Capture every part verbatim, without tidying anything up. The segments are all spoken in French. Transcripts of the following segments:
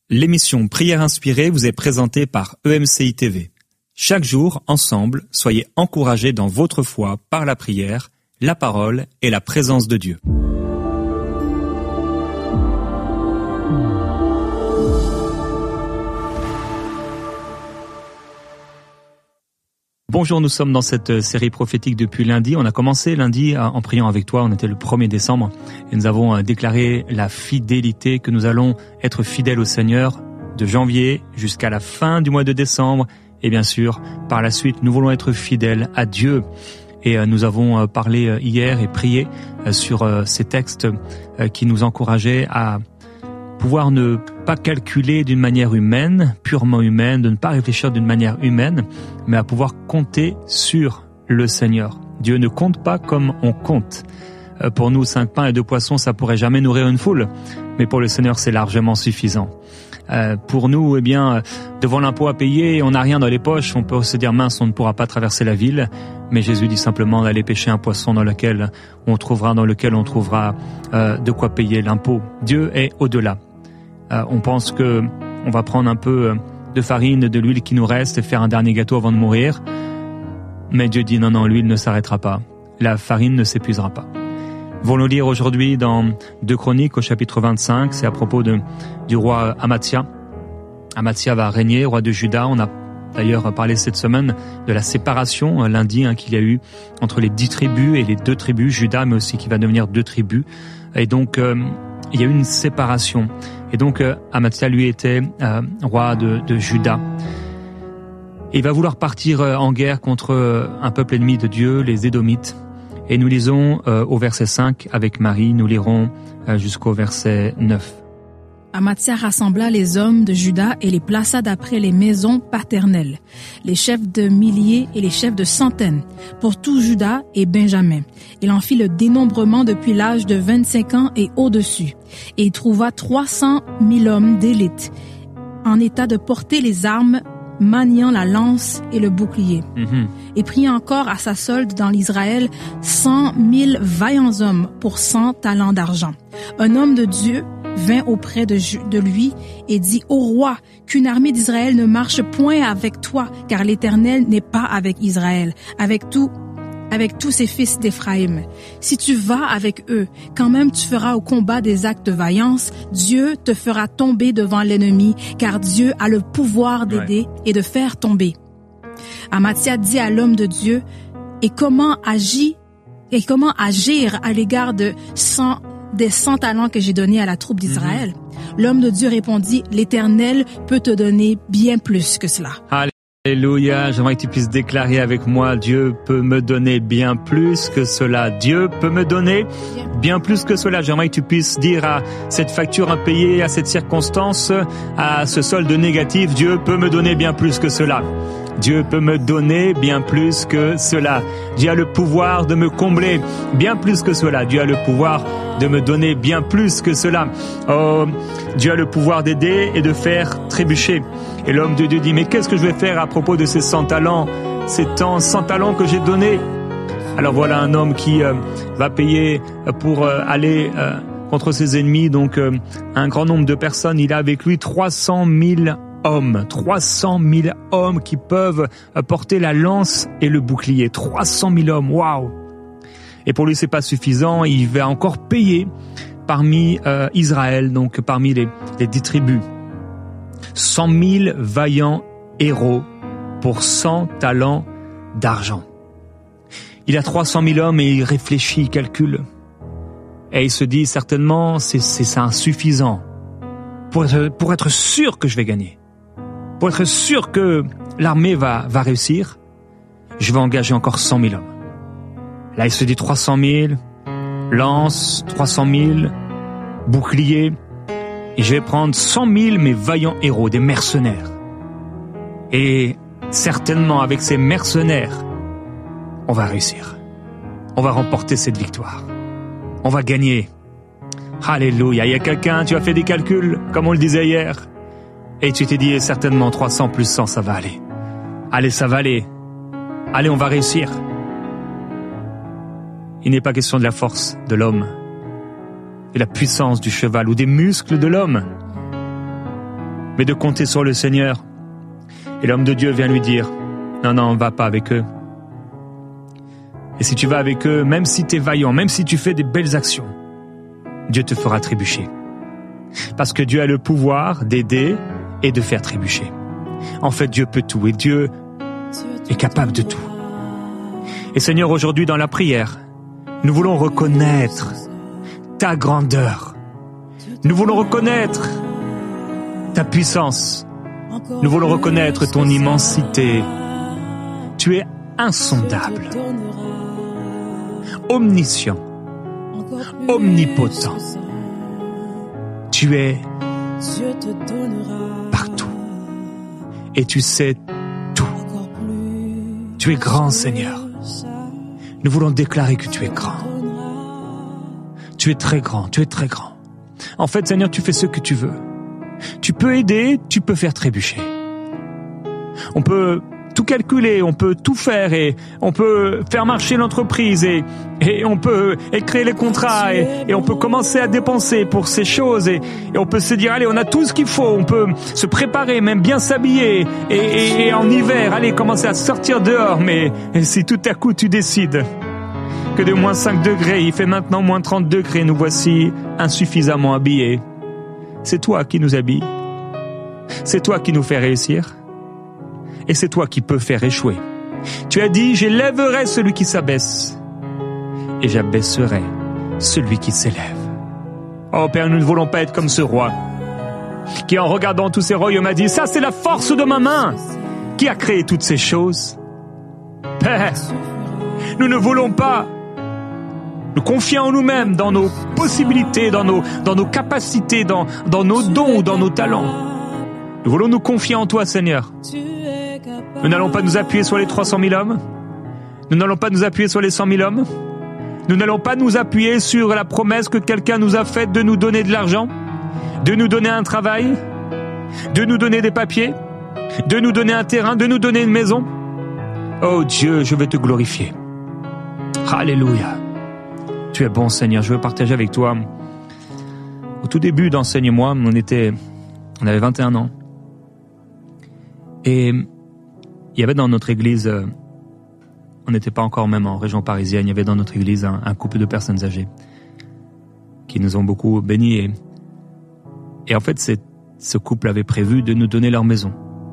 L'émission Prière inspirée vous est présentée par E M C I T V. Chaque jour, ensemble, soyez encouragés dans votre foi par la prière, la parole et la présence de Dieu. Bonjour, nous sommes dans cette série prophétique depuis lundi. On a commencé lundi en priant avec toi, on était le premier décembre et nous avons déclaré la fidélité, que nous allons être fidèles au Seigneur de janvier jusqu'à la fin du mois de décembre. Et bien sûr, par la suite, nous voulons être fidèles à Dieu. Et nous avons parlé hier et prié sur ces textes qui nous encourageaient à pouvoir ne pas calculer d'une manière humaine, purement humaine, de ne pas réfléchir d'une manière humaine, mais à pouvoir compter sur le Seigneur. Dieu ne compte pas comme on compte. Pour nous, cinq pains et deux poissons, ça pourrait jamais nourrir une foule, mais pour le Seigneur, c'est largement suffisant. Euh, pour nous, eh bien, devant l'impôt à payer, on n'a rien dans les poches, on peut se dire mince, on ne pourra pas traverser la ville, mais Jésus dit simplement d'aller pêcher un poisson dans lequel on trouvera, dans lequel on trouvera euh, de quoi payer l'impôt. Dieu est au-delà. Euh, on pense que on va prendre un peu de farine, de l'huile qui nous reste et faire un dernier gâteau avant de mourir, mais Dieu dit non, non, l'huile ne s'arrêtera pas, la farine ne s'épuisera pas. Nous allons lire aujourd'hui dans deux Chroniques au chapitre vingt-cinq, c'est à propos de, du roi Amathia. Amathia va régner, roi de Juda. On a d'ailleurs parlé cette semaine de la séparation lundi hein, qu'il y a eu entre les dix tribus et les deux tribus, Juda, mais aussi qui va devenir deux tribus. Et donc, euh, il y a eu une séparation. Et donc, euh, Amathia, lui, était euh, roi de, de Juda. Et il va vouloir partir en guerre contre un peuple ennemi de Dieu, les Édomites. Et nous lisons euh, au verset cinq avec Marie, nous lirons euh, jusqu'au verset neuf. Amathia rassembla les hommes de Juda et les plaça d'après les maisons paternelles, les chefs de milliers et les chefs de centaines, pour tout Juda et Benjamin. Il en fit le dénombrement depuis l'âge de vingt-cinq ans et au-dessus, et il trouva trois cent mille hommes d'élite, en état de porter les armes, maniant la lance et le bouclier. Mm-hmm. Et prit encore à sa solde dans l'Israël cent mille vaillants hommes pour cent talents d'argent. Un homme de Dieu vint auprès de, de lui et dit « Ô roi, qu'une armée d'Israël ne marche point avec toi, car l'Éternel n'est pas avec Israël, avec tout avec tous ses fils d'Éphraïm. Si tu vas avec eux, quand même tu feras au combat des actes de vaillance, Dieu te fera tomber devant l'ennemi, car Dieu a le pouvoir d'aider ouais. et de faire tomber. » Amathia dit à l'homme de Dieu, et comment agir, et comment agir à l'égard de cent, des cent talents que j'ai donnés à la troupe d'Israël? Mm-hmm. L'homme de Dieu répondit, l'Éternel peut te donner bien plus que cela. Allez. Alléluia, j'aimerais que tu puisses déclarer avec moi, Dieu peut me donner bien plus que cela. Dieu peut me donner bien plus que cela. J'aimerais que tu puisses dire à cette facture impayée, à cette circonstance, à ce solde négatif, Dieu peut me donner bien plus que cela. Dieu peut me donner bien plus que cela. Dieu a le pouvoir de me combler bien plus que cela. Dieu a le pouvoir de me donner bien plus que cela. Oh, Dieu a le pouvoir d'aider et de faire trébucher. Et l'homme de Dieu dit, mais qu'est-ce que je vais faire à propos de ces cent talents, ces tant cent talents que j'ai donnés? Alors voilà un homme qui euh, va payer pour euh, aller euh, contre ses ennemis. Donc euh, un grand nombre de personnes. Il a avec lui trois cent mille hommes, trois cent mille hommes qui peuvent porter la lance et le bouclier. trois cent mille hommes, waouh! Et pour lui, c'est pas suffisant. Il va encore payer parmi euh, Israël, donc parmi les, les dix tribus. cent mille vaillants héros pour cent talents d'argent. Il a trois cent mille hommes et il réfléchit, il calcule. Et il se dit certainement, c'est, c'est ça insuffisant pour être, pour être sûr que je vais gagner. Pour être sûr que l'armée va, va réussir, je vais engager encore cent mille hommes. Là, il se dit trois cent mille, lance, trois cent mille, bouclier, et je vais prendre cent mille mes vaillants héros, des mercenaires. Et certainement, avec ces mercenaires, on va réussir. On va remporter cette victoire. On va gagner. Alléluia. Il y a quelqu'un, tu as fait des calculs, comme on le disait hier, et tu t'es dit, certainement trois cents plus cent, ça va aller. Allez, ça va aller. Allez, on va réussir. Il n'est pas question de la force de l'homme, de la puissance du cheval ou des muscles de l'homme. mais de compter sur le Seigneur. Et l'homme de Dieu vient lui dire, non, non, va pas avec eux. Et si tu vas avec eux, même si tu es vaillant, même si tu fais des belles actions, Dieu te fera trébucher. Parce que Dieu a le pouvoir d'aider et de faire trébucher. En fait, Dieu peut tout et Dieu est capable de tout. Et Seigneur, aujourd'hui dans la prière, nous voulons reconnaître ta grandeur. Nous voulons reconnaître ta puissance. Nous voulons reconnaître ton immensité. Tu es insondable, omniscient, omnipotent. Tu es partout. Et tu sais tout. Tu es grand, Seigneur. Nous voulons déclarer que tu es grand. Tu es très grand, tu es très grand. En fait, Seigneur, tu fais ce que tu veux. Tu peux aider, tu peux faire trébucher. On peut tout calculer, on peut tout faire et on peut faire marcher l'entreprise et, et on peut écrire les contrats et, et on peut commencer à dépenser pour ces choses et, et on peut se dire, allez, on a tout ce qu'il faut, on peut se préparer, même bien s'habiller et, et, et en hiver, allez, commencer à sortir dehors. Mais si tout à coup tu décides que de moins cinq degrés, il fait maintenant moins trente degrés, nous voici insuffisamment habillés, c'est toi qui nous habilles, c'est toi qui nous fais réussir. Et c'est toi qui peux faire échouer. Tu as dit, j'élèverai celui qui s'abaisse, et j'abaisserai celui qui s'élève. Oh Père, nous ne voulons pas être comme ce roi, qui en regardant tous ces royaumes a dit, ça c'est la force de ma main, qui a créé toutes ces choses. Père, nous ne voulons pas nous confier en nous-mêmes, dans nos possibilités, dans nos, dans nos capacités, dans, dans nos dons ou dans nos talents. Nous voulons nous confier en toi, Seigneur. Nous n'allons pas nous appuyer sur les trois cent mille hommes. Nous n'allons pas nous appuyer sur les cent mille hommes. Nous n'allons pas nous appuyer sur la promesse que quelqu'un nous a faite de nous donner de l'argent, de nous donner un travail, de nous donner des papiers, de nous donner un terrain, de nous donner une maison. Oh Dieu, je vais te glorifier. Alléluia. Tu es bon, Seigneur. Je veux partager avec toi. Au tout début d'Enseigne-moi, on était, on avait vingt et un ans. Et il y avait dans notre église, euh, on n'était pas encore même en région parisienne, il y avait dans notre église un, un couple de personnes âgées qui nous ont beaucoup bénis. Et, et en fait, c'est, ce couple avait prévu de nous donner leur maison.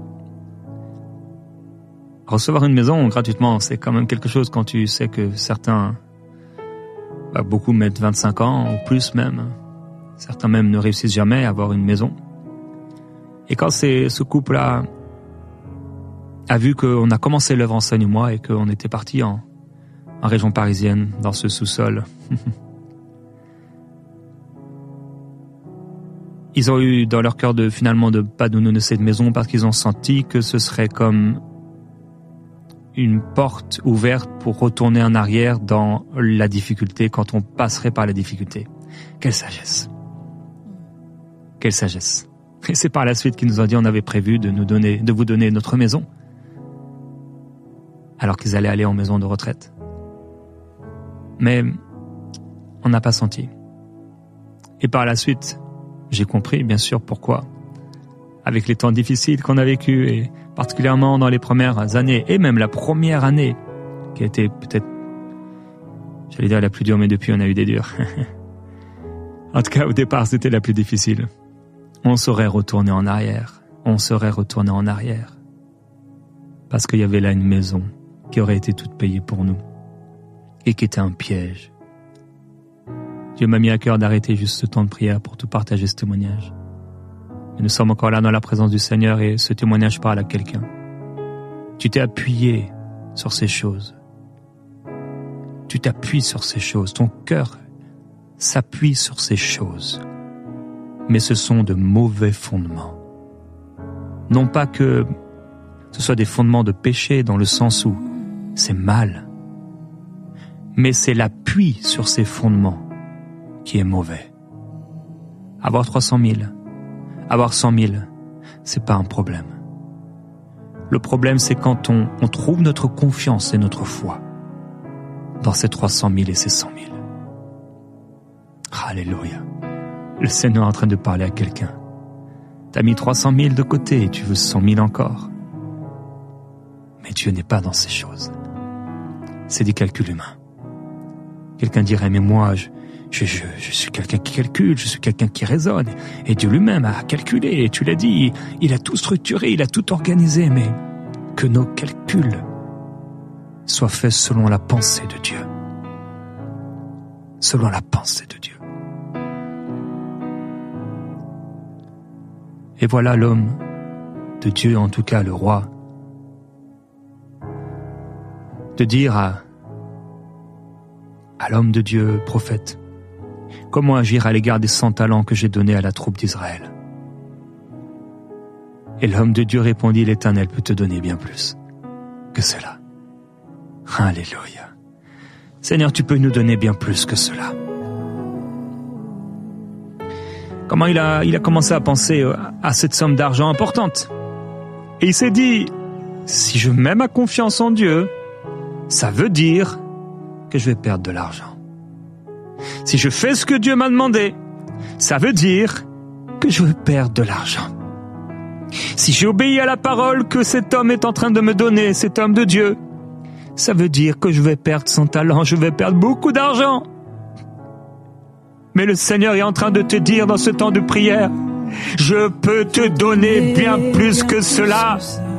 Recevoir une maison gratuitement, c'est quand même quelque chose quand tu sais que certains, bah, beaucoup mettent vingt-cinq ans ou plus même. Certains même ne réussissent jamais à avoir une maison. Et quand c'est ce couple-là a vu qu'on a commencé l'œuvre Enseigne-moi et qu'on était parti en, en région parisienne, dans ce sous-sol. Ils ont eu dans leur cœur de finalement de pas nous donner cette maison parce qu'ils ont senti que ce serait comme une porte ouverte pour retourner en arrière dans la difficulté quand on passerait par la difficulté. Quelle sagesse! Quelle sagesse! Et c'est par la suite qu'ils nous ont dit on avait prévu de nous donner, de vous donner notre maison. Alors qu'ils allaient aller en maison de retraite. Mais on n'a pas senti. Et par la suite, j'ai compris bien sûr pourquoi. Avec les temps difficiles qu'on a vécus, et particulièrement dans les premières années, et même la première année, qui a été peut-être, j'allais dire la plus dure, mais depuis on a eu des durs. En tout cas, au départ, c'était la plus difficile. On serait retourné en arrière. On serait retourné en arrière. Parce qu'il y avait là une maison qui aurait été toute payée pour nous et qui était un piège. Dieu m'a mis à cœur d'arrêter juste ce temps de prière pour te partager ce témoignage. Et nous sommes encore là dans la présence du Seigneur et ce témoignage parle à quelqu'un. Tu t'es appuyé sur ces choses. Tu t'appuies sur ces choses. Ton cœur s'appuie sur ces choses. Mais ce sont de mauvais fondements. Non pas que ce soit des fondements de péché dans le sens où c'est mal, mais c'est l'appui sur ces fondements qui est mauvais. Avoir trois cent mille, avoir cent mille, c'est pas un problème. Le problème, c'est quand on, on trouve notre confiance et notre foi dans ces trois cent mille et ces cent mille. Alléluia. Le Seigneur est en train de parler à quelqu'un. T'as mis trois cent mille de côté et tu veux cent mille encore. Mais Dieu n'est pas dans ces choses. C'est des calculs humains. Quelqu'un dirait, mais moi, je, je, je, je suis quelqu'un qui calcule, je suis quelqu'un qui raisonne. Et Dieu lui-même a calculé, et tu l'as dit, il a tout structuré, il a tout organisé, mais que nos calculs soient faits selon la pensée de Dieu. Selon la pensée de Dieu. Et voilà l'homme de Dieu, en tout cas le roi, de dire à, à l'homme de Dieu, prophète, comment agir à l'égard des cent talents que j'ai donnés à la troupe d'Israël. Et l'homme de Dieu répondit, l'Éternel peut te donner bien plus que cela. Alléluia. Seigneur, tu peux nous donner bien plus que cela. Comment il a, il a commencé à penser à cette somme d'argent importante. Et il s'est dit, si je mets ma confiance en Dieu, ça veut dire que je vais perdre de l'argent. Si je fais ce que Dieu m'a demandé, ça veut dire que je vais perdre de l'argent. Si j'obéis à la parole que cet homme est en train de me donner, cet homme de Dieu, ça veut dire que je vais perdre son talent, je vais perdre beaucoup d'argent. Mais le Seigneur est en train de te dire dans ce temps de prière, je peux te donner bien plus que cela.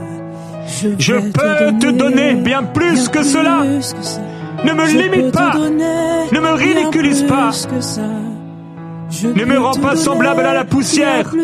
Je peux te donner bien plus que cela. Ne me limite pas. Ne me ridiculise pas. Ne me rends pas semblable à la poussière.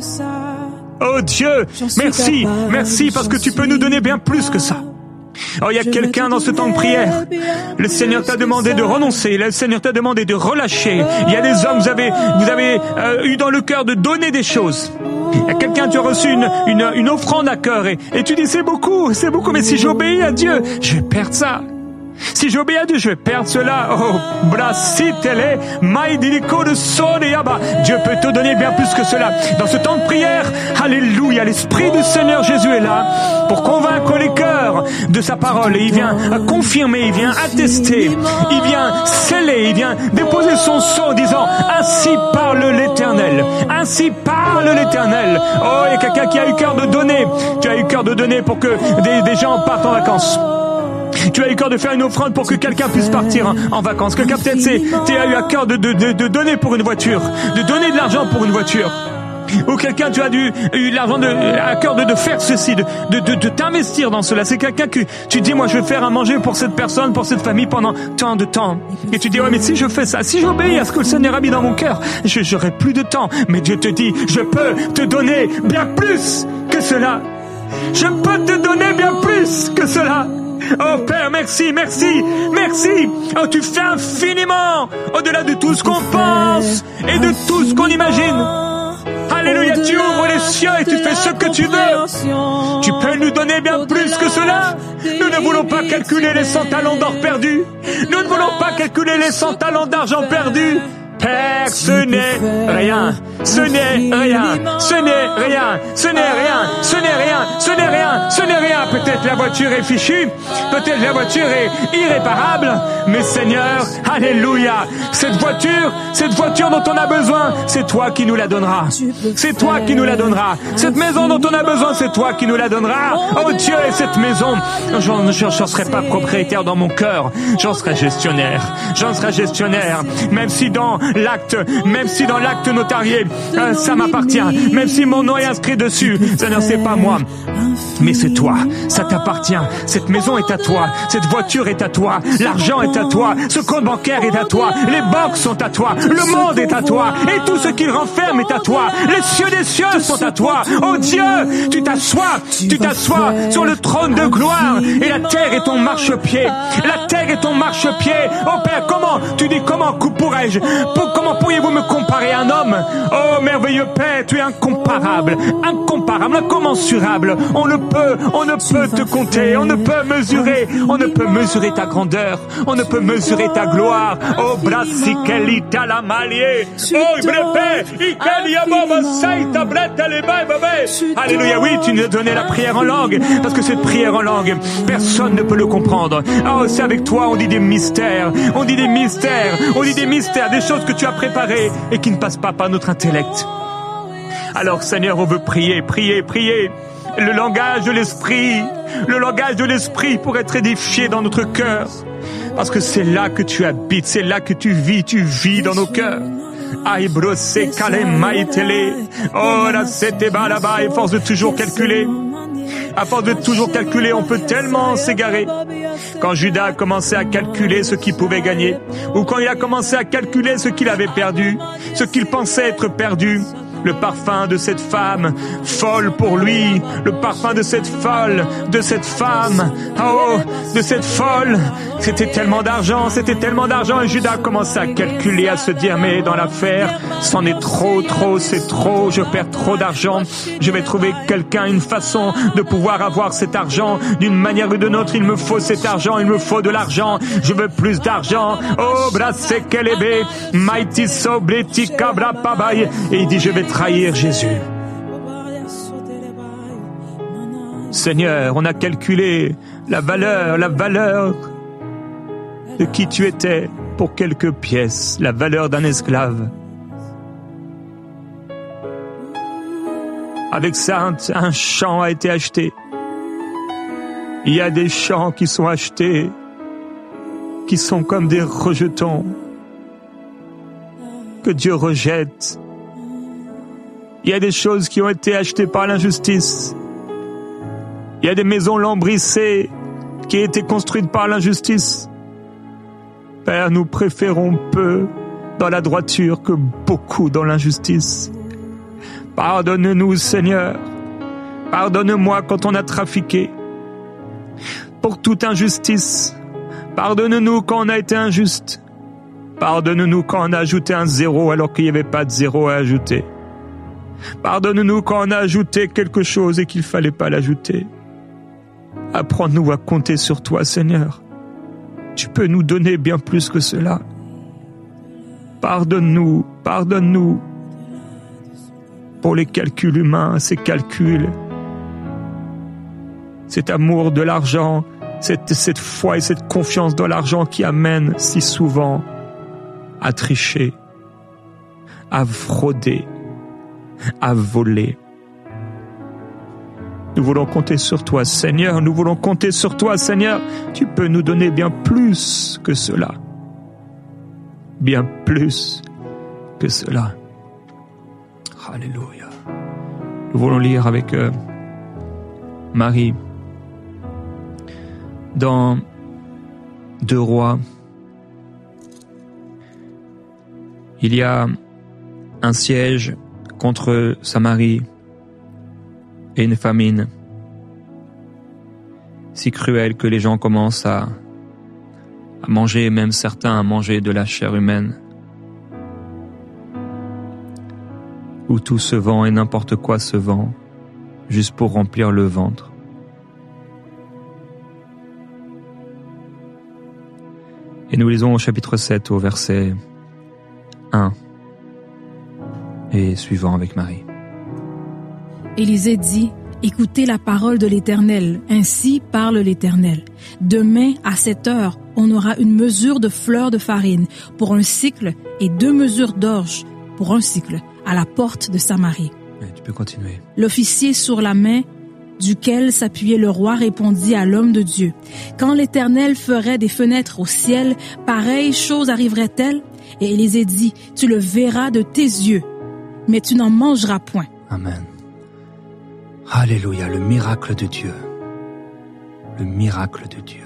Oh Dieu, merci, merci parce que tu peux nous donner bien plus que ça. Oh, il y a quelqu'un dans ce temps de prière. Le Seigneur t'a demandé de renoncer. Le Seigneur t'a demandé de relâcher. Il y a des hommes, vous avez, vous avez euh, eu dans le cœur de donner des choses. Il y a quelqu'un, tu as reçu une, une, une offrande à cœur et, et tu dis c'est beaucoup, c'est beaucoup, mais si j'obéis à Dieu, je vais perdre ça. Si j'obéis à Dieu, je vais perdre cela. Oh, brasitele, maïdiliko de sodeyaba. Dieu peut te donner bien plus que cela. Dans ce temps de prière, alléluia, l'Esprit du Seigneur Jésus est là pour convaincre les cœurs de sa parole. Et il vient confirmer, il vient attester, il vient sceller, il vient déposer son sceau en disant, ainsi parle l'Éternel. Ainsi parle l'Éternel. Oh, il y a quelqu'un qui a eu cœur de donner. Tu as eu cœur de donner pour que des, des gens partent en vacances. Tu as eu cœur de faire une offrande pour que quelqu'un puisse partir en, en vacances. Quelqu'un peut-être c'est, tu as eu à cœur de, de, de, de donner pour une voiture, de donner de l'argent pour une voiture. Ou quelqu'un, tu as dû, eu l'argent de, à cœur de, de faire ceci, de, de, de, de t'investir dans cela. C'est quelqu'un que tu dis, moi je vais faire à manger pour cette personne, pour cette famille pendant tant de temps. Et tu dis, ouais, mais si je fais ça, si j'obéis à ce que le Seigneur a mis dans mon cœur, je, j'aurai plus de temps. Mais Dieu te dit, je peux te donner bien plus que cela. Je peux te donner bien plus que cela. Oh Père, merci, merci, merci. Oh, tu fais infiniment au-delà de tout ce qu'on pense et de tout ce qu'on imagine. Alléluia, tu ouvres les cieux et tu fais ce que tu veux. Tu peux nous donner bien plus que cela. Nous ne voulons pas calculer les cent talents d'or perdus. Nous ne voulons pas calculer les cent talents d'argent perdus. Père, ce n'est rien, ce n'est rien, ce n'est rien, ce n'est rien, ce n'est rien, ce n'est rien, ce n'est rien. Peut-être la voiture est fichue, peut-être la voiture est irréparable, mais Seigneur, alléluia, cette voiture, cette voiture dont on a besoin, c'est toi qui nous la donneras. C'est toi qui nous la donneras. Cette maison dont on a besoin, c'est toi qui nous la donneras. Oh Dieu, et cette maison, j'en, j'en, j'en serai pas propriétaire dans mon cœur, j'en serai gestionnaire, j'en serai gestionnaire, même si dans l'acte, même si dans l'acte notarié, euh, ça m'appartient, même si mon nom est inscrit dessus, Seigneur, c'est pas moi, mais c'est toi, ça t'appartient, cette maison est à toi, cette voiture est à toi, l'argent est à toi, ce compte bancaire est à toi, les banques sont à toi, le monde est à toi, et tout ce qu'il renferme est à toi, les cieux des cieux sont à toi. Oh Dieu, tu t'assois, tu t'assois sur le trône de gloire, et la terre est ton marchepied, la terre est ton marchepied. Oh Père, comment, tu dis comment pourrais-je, pour, comment pourriez-vous me comparer à un homme? Oh merveilleux Père, tu es incomparable, incomparable, incommensurable. On ne peut, on ne peut te compter, on ne peut mesurer, on ne peut mesurer ta grandeur, on ne peut mesurer ta gloire. Oh brasikelita la malie, oh brepe, ikaliababa saita breta le babe. Alléluia, oui, tu nous as donné la prière en langue, parce que cette prière en langue, personne ne peut le comprendre. Oh, c'est avec toi, on dit des mystères, on dit des mystères, on dit des mystères, des choses que tu as préparées et qui ne passent pas par notre intellect. Alors Seigneur, on veut prier, prier, prier. Le langage de l'esprit, le langage de l'esprit pour être édifié dans notre cœur. Parce que c'est là que tu habites, c'est là que tu vis, tu vis dans nos cœurs. Aïe brosse kale maïtele. Oh là c'était bas là-bas, et force de toujours calculer. À force de toujours calculer, on peut tellement s'égarer. Quand Judas a commencé à calculer ce qu'il pouvait gagner, ou quand il a commencé à calculer ce qu'il avait perdu, ce qu'il pensait être perdu, le parfum de cette femme folle pour lui, le parfum de cette folle, de cette femme, oh, de cette folle, c'était tellement d'argent, c'était tellement d'argent, et Judas a commencé à calculer, à se dire, mais dans l'affaire, c'en est trop, trop, c'est trop, je perds trop d'argent, je vais trouver quelqu'un, une façon de pouvoir avoir cet argent, d'une manière ou d'une autre, il me faut cet argent, il me faut de l'argent, je veux plus d'argent, oh, brasse kelebe, mighty sobleti cabra pabaye, et il dit, je vais trahir Jésus. Seigneur, on a calculé la valeur, la valeur de qui tu étais pour quelques pièces, la valeur d'un esclave. Avec ça, un, un champ a été acheté. Il y a des champs qui sont achetés, qui sont comme des rejetons, que Dieu rejette. Il y a des choses qui ont été achetées par l'injustice. Il y a des maisons lambrissées qui ont été construites par l'injustice. Père, nous préférons peu dans la droiture que beaucoup dans l'injustice. Pardonne-nous, Seigneur. Pardonne-moi quand on a trafiqué. Pour toute injustice. Pardonne-nous quand on a été injuste. Pardonne-nous quand on a ajouté un zéro alors qu'il n'y avait pas de zéro à ajouter. Pardonne-nous quand on a ajouté quelque chose et qu'il ne fallait pas l'ajouter. Apprends-nous à compter sur toi, Seigneur. Tu peux nous donner bien plus que cela. Pardonne-nous, pardonne-nous pour les calculs humains, ces calculs, cet amour de l'argent, cette, cette foi et cette confiance dans l'argent qui amène si souvent à tricher, à frauder, à voler. Nous voulons compter sur toi, Seigneur. Nous voulons compter sur toi, Seigneur. Tu peux nous donner bien plus que cela. Bien plus que cela. Alléluia. Nous voulons lire avec euh, Marie dans Deux Rois. Il y a un siège contre Samarie et une famine si cruelle que les gens commencent à, à manger, même certains à manger de la chair humaine, où tout se vend et n'importe quoi se vend, juste pour remplir le ventre. Et nous lisons au chapitre sept, au verset un et suivant avec Marie. Élisée dit, « Écoutez la parole de l'Éternel, ainsi parle l'Éternel. Demain, à cette heure, on aura une mesure de fleurs de farine pour un cycle et deux mesures d'orge pour un cycle à la porte de Samarie. » Tu peux continuer. L'officier sur la main duquel s'appuyait le roi répondit à l'homme de Dieu, « Quand l'Éternel ferait des fenêtres au ciel, pareille chose arriverait-elle? » Et Élisée dit, « Tu le verras de tes yeux, mais tu n'en mangeras point. » Amen. Alléluia, le miracle de Dieu. Le miracle de Dieu.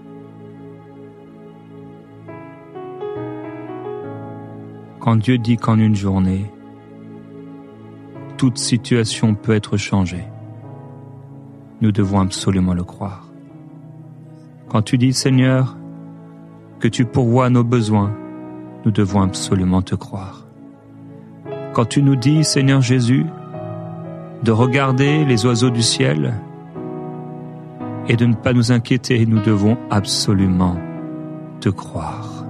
Quand Dieu dit qu'en une journée, toute situation peut être changée, nous devons absolument le croire. Quand tu dis, Seigneur, que tu pourvois nos besoins, nous devons absolument te croire. Quand tu nous dis, Seigneur Jésus, de regarder les oiseaux du ciel et de ne pas nous inquiéter, nous devons absolument te croire.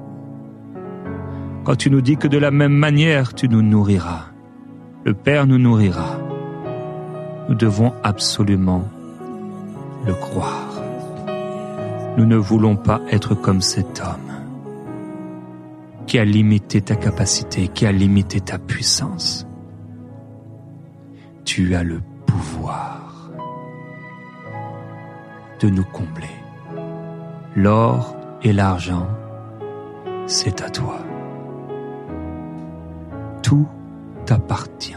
Quand tu nous dis que de la même manière tu nous nourriras, le Père nous nourrira, nous devons absolument le croire. Nous ne voulons pas être comme cet homme qui a limité ta capacité, qui a limité ta puissance. tu as le pouvoir de nous combler. L'or et l'argent, c'est à toi. Tout t'appartient.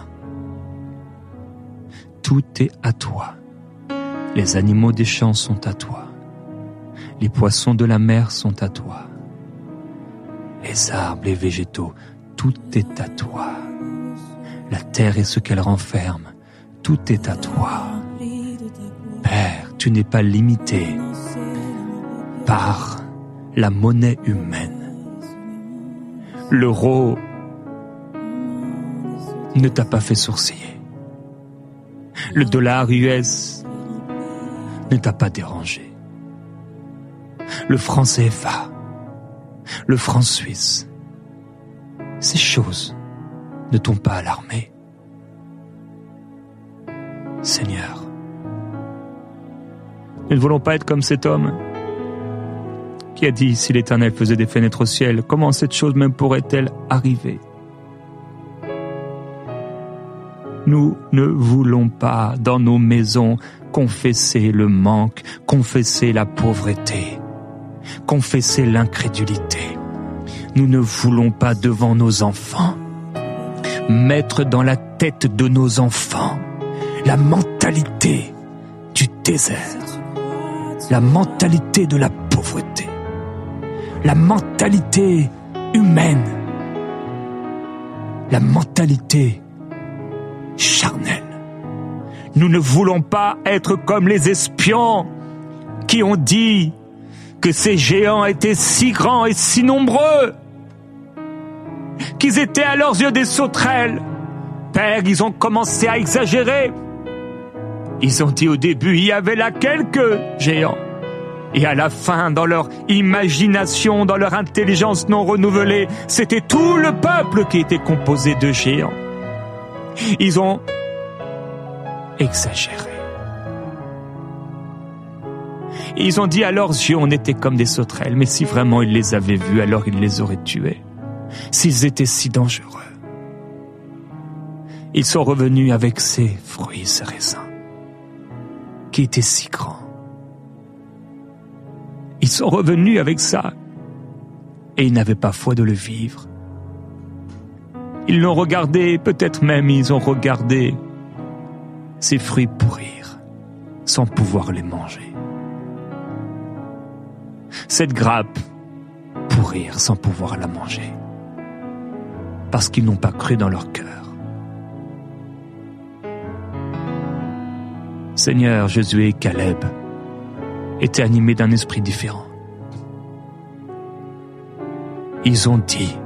Tout est à toi. Les animaux des champs sont à toi. Les poissons de la mer sont à toi. Les arbres, les végétaux, tout est à toi. La terre et ce qu'elle renferme, tout est à toi. Père, tu n'es pas limité par la monnaie humaine. L'euro ne t'a pas fait sourciller. Le dollar U S ne t'a pas dérangé. Le franc C F A, le franc suisse, ces choses ne t'ont pas alarmé. Seigneur, nous ne voulons pas être comme cet homme qui a dit, si l'Éternel faisait des fenêtres au ciel, comment cette chose même pourrait-elle arriver? Nous ne voulons pas, dans nos maisons, confesser le manque, confesser la pauvreté, confesser l'incrédulité. Nous ne voulons pas devant nos enfants mettre dans la tête de nos enfants la mentalité du désert, la mentalité de la pauvreté, la mentalité humaine, la mentalité charnelle. Nous ne voulons pas être comme les espions qui ont dit que ces géants étaient si grands et si nombreux qu'ils étaient à leurs yeux des sauterelles. Père, ils ont commencé à exagérer. Ils ont dit au début, il y avait là quelques géants. Et à la fin, dans leur imagination, dans leur intelligence non renouvelée, c'était tout le peuple qui était composé de géants. Ils ont exagéré. Ils ont dit à leurs yeux, on était comme des sauterelles, mais si vraiment ils les avaient vus, alors ils les auraient tués. S'ils étaient si dangereux. Ils sont revenus avec ces fruits, ces raisins, qui étaient si grands. Ils sont revenus avec ça, et ils n'avaient pas foi de le vivre. Ils l'ont regardé, peut-être même ils ont regardé ces fruits pourrir, sans pouvoir les manger. Cette grappe pourrir sans pouvoir la manger, parce qu'ils n'ont pas cru dans leur cœur. Seigneur, Josué et Caleb étaient animés d'un esprit différent. Ils ont dit,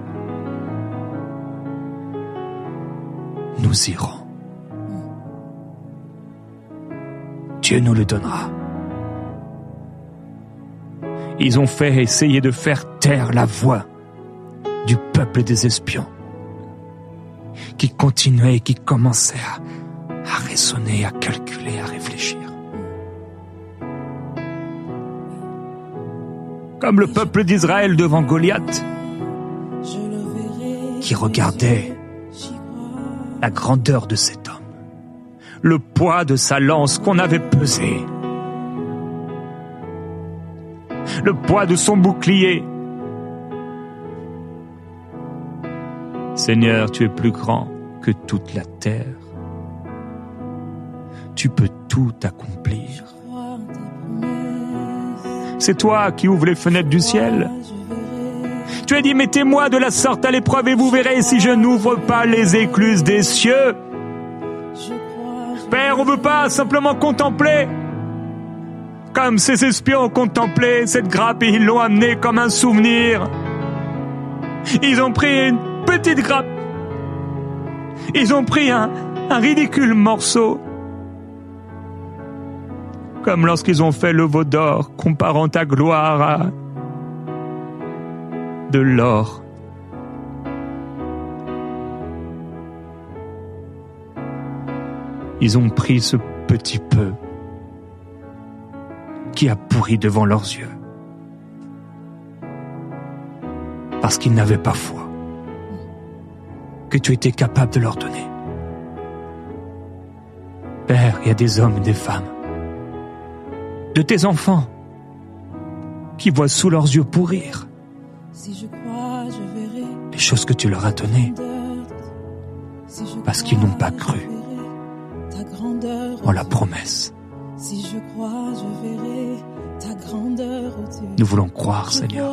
nous irons. Dieu nous le donnera. Ils ont fait essayer de faire taire la voix du peuple des espions, qui continuait et qui commençait à à raisonner, à calculer, à réfléchir. Comme le peuple d'Israël devant Goliath, qui regardait la grandeur de cet homme, le poids de sa lance qu'on avait pesé, le poids de son bouclier. Seigneur, tu es plus grand que toute la terre. Tu peux tout accomplir. C'est toi qui ouvres les fenêtres du ciel. Tu as dit, mettez-moi de la sorte à l'épreuve et vous verrez si je n'ouvre pas les écluses des cieux. Père, on ne veut pas simplement contempler. Comme ces espions ont contemplé cette grappe et ils l'ont amenée comme un souvenir. Ils ont pris une petite grappe. Ils ont pris un, un ridicule morceau. Comme lorsqu'ils ont fait le veau d'or, comparant ta gloire à de l'or. Ils ont pris ce petit peu qui a pourri devant leurs yeux, parce qu'ils n'avaient pas foi que tu étais capable de leur donner. Père, il y a des hommes et des femmes, de tes enfants, qui voient sous leurs yeux pourrir les choses que tu leur as données, parce qu'ils n'ont pas cru en la promesse. Nous voulons croire, Seigneur.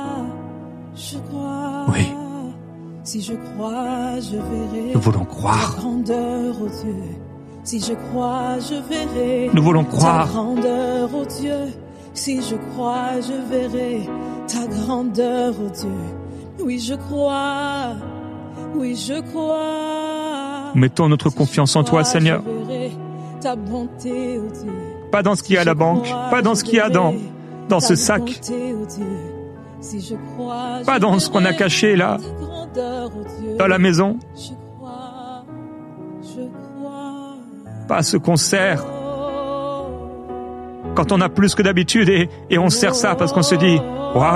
Oui. Si je crois, je verrai. Nous voulons croire. Ta grandeur, oh Dieu. Si je crois, je verrai. Nous voulons croire. Ta grandeur, oh Dieu. Si je crois, je verrai. Ta grandeur, oh Dieu. Oui, je crois. Oui, je crois. Mettons notre confiance en toi, Seigneur. Ta bonté, oh Dieu. Pas dans ce qu'il y a à la banque, pas dans ce qu'il y a dans, dans ce sac. Si je crois, pas dans ce qu'on a caché là, dans la maison. Je crois, je crois. Pas ce qu'on sert quand on a plus que d'habitude et, et on sert ça parce qu'on se dit « Waouh !»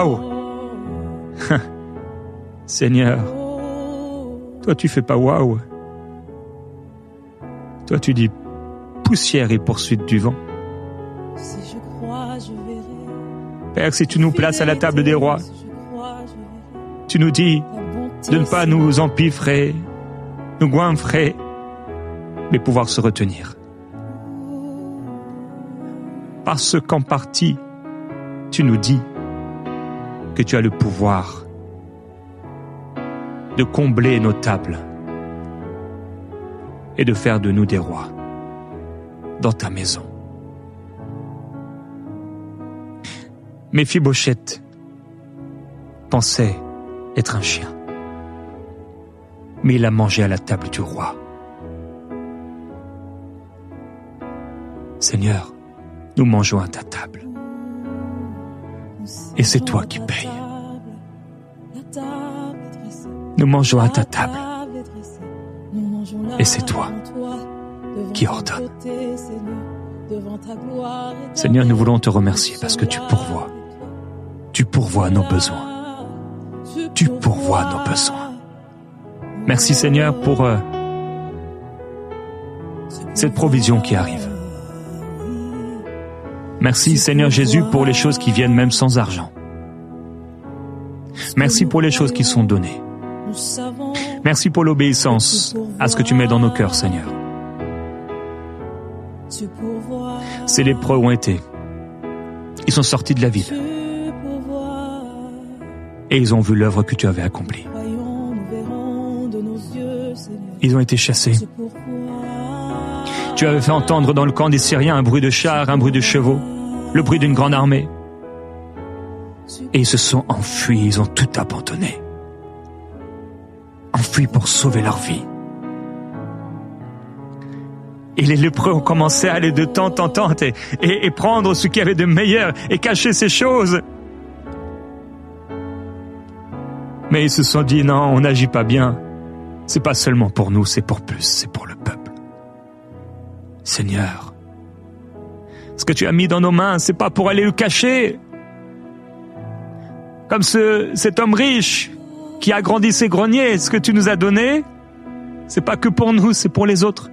Seigneur, toi tu fais pas « Waouh !» Toi tu dis « Poussière et poursuite du vent ». Si je crois, je verrai. Père, si tu nous places à la table des rois, tu nous dis de ne pas nous empiffrer, nous goinfrer, mais pouvoir se retenir. Parce qu'en partie, tu nous dis que tu as le pouvoir de combler nos tables et de faire de nous des rois dans ta maison. Méphibosheth pensait être un chien, mais il a mangé à la table du roi. Seigneur, nous mangeons à ta table, et c'est toi qui payes. Nous mangeons à ta table, et c'est toi qui ordonne. Seigneur, nous voulons te remercier parce que tu pourvois. Tu pourvois nos besoins. Tu pourvois nos besoins. Merci Seigneur pour euh, cette provision qui arrive. Merci Seigneur Jésus pour les choses qui viennent même sans argent. Merci pour les choses qui sont données. Merci pour l'obéissance à ce que tu mets dans nos cœurs, Seigneur. Ces lépreux ont été. Ils sont sortis de la ville. Et ils ont vu l'œuvre que tu avais accomplie. Ils ont été chassés. Tu avais fait entendre dans le camp des Syriens un bruit de chars, un bruit de chevaux, le bruit d'une grande armée. Et ils se sont enfuis, ils ont tout abandonné. Enfuis pour sauver leur vie. Et les lépreux ont commencé à aller de tente en tente et, et, et prendre ce qu'il y avait de meilleur et cacher ces choses. Mais ils se sont dit, non, on n'agit pas bien. C'est pas seulement pour nous, c'est pour plus, c'est pour le peuple. Seigneur, ce que tu as mis dans nos mains, c'est pas pour aller le cacher. Comme ce, cet homme riche qui a agrandi ses greniers, ce que tu nous as donné, c'est pas que pour nous, c'est pour les autres.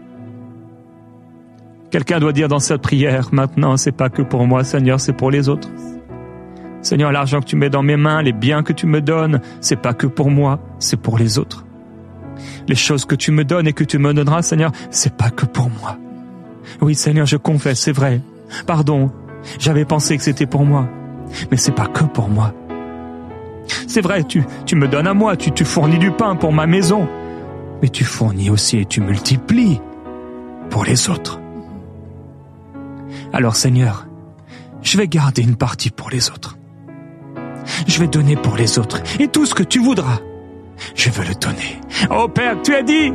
Quelqu'un doit dire dans cette prière, maintenant, c'est pas que pour moi, Seigneur, c'est pour les autres. Seigneur, l'argent que tu mets dans mes mains, les biens que tu me donnes, c'est pas que pour moi, c'est pour les autres. Les choses que tu me donnes et que tu me donneras, Seigneur, c'est pas que pour moi. Oui, Seigneur, je confesse, c'est vrai. Pardon, j'avais pensé que c'était pour moi, mais c'est pas que pour moi. C'est vrai, tu, tu me donnes à moi, tu, tu fournis du pain pour ma maison, mais tu fournis aussi et tu multiplies pour les autres. Alors, Seigneur, je vais garder une partie pour les autres. Je vais donner pour les autres. Et tout ce que tu voudras, je veux le donner. Oh Père, tu as dit,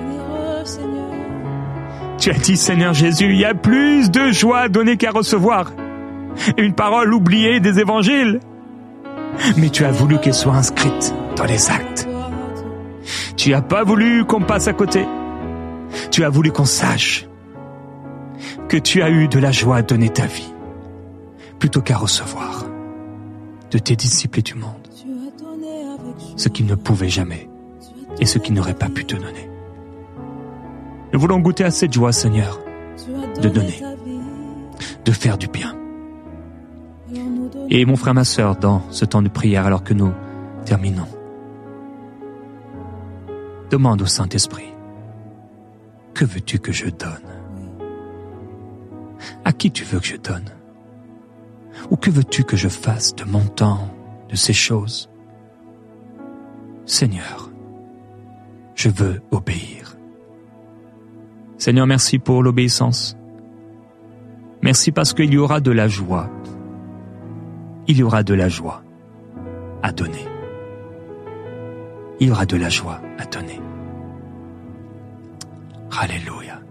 tu as dit, Seigneur Jésus, il y a plus de joie à donner qu'à recevoir. Une parole oubliée des évangiles. Mais tu as voulu qu'elle soit inscrite dans les actes. Tu n'as pas voulu qu'on passe à côté. Tu as voulu qu'on sache que tu as eu de la joie à donner ta vie, plutôt qu'à recevoir de tes disciples et du monde ce qu'ils ne pouvaient jamais et ce qu'ils n'auraient pas pu te donner. Nous voulons goûter à cette joie, Seigneur. de donner, de faire du bien. Et mon frère, ma sœur, dans ce temps de prière, alors que nous terminons, demande au Saint-Esprit, que veux-tu que je donne? À qui tu veux que je donne? Ou que veux-tu que je fasse de mon temps, de ces choses? Seigneur, je veux obéir. Seigneur, merci pour l'obéissance. Merci parce qu'il y aura de la joie. Il y aura de la joie à donner. Il y aura de la joie à donner. Alléluia.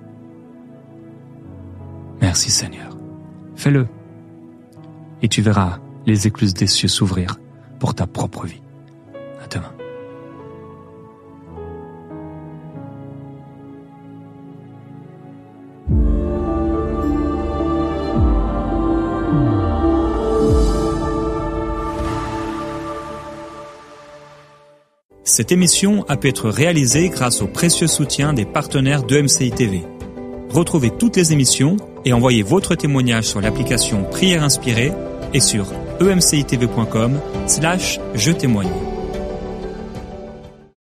Merci Seigneur. Fais-le. Et tu verras les écluses des cieux s'ouvrir pour ta propre vie. À demain. Cette émission a pu être réalisée grâce au précieux soutien des partenaires d'E M C I T V. Retrouvez toutes les émissions et envoyez votre témoignage sur l'application Prière Inspirée et sur e m c i t v point com slash je témoigne.